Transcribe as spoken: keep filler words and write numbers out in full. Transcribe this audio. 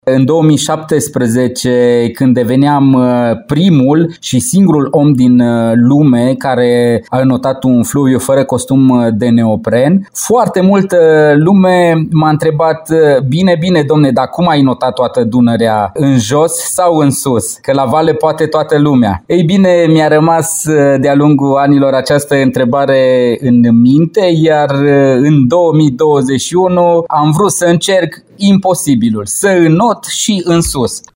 În două mii șaptesprezece, când deveneam primul și singurul om din lume care a înotat un fluviu fără costum de neopren, foarte multă lume m-a întrebat: bine, bine, domne, dar cum ai notat toată Dunărea, în jos sau în sus? Că la vale poate toată lumea. Ei bine, mi-a rămas de-a lungul anilor această întrebare în minte, iar în două mii douăzeci și unu am vrut să încerc imposibilul, să înot și în sus.